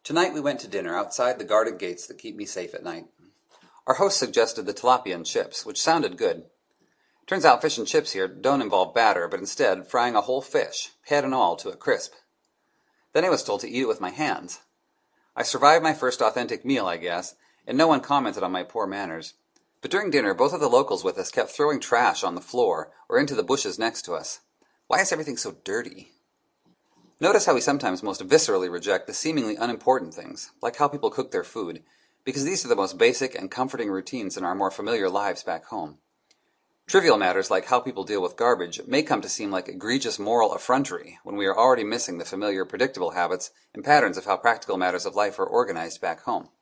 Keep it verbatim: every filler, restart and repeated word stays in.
Tonight we went to dinner outside the guarded gates that keep me safe at night. Our host suggested the tilapia and chips, which sounded good. Turns out fish and chips here don't involve batter, but instead frying a whole fish, head and all, to a crisp. Then I was told to eat it with my hands. I survived my first authentic meal, I guess, and no one commented on my poor manners. But during dinner, both of the locals with us kept throwing trash on the floor or into the bushes next to us. Why is everything so dirty? Notice how we sometimes most viscerally reject the seemingly unimportant things, like how people cook their food, because these are the most basic and comforting routines in our more familiar lives back home. Trivial matters like how people deal with garbage may come to seem like egregious moral effrontery when we are already missing the familiar predictable habits and patterns of how practical matters of life are organized back home.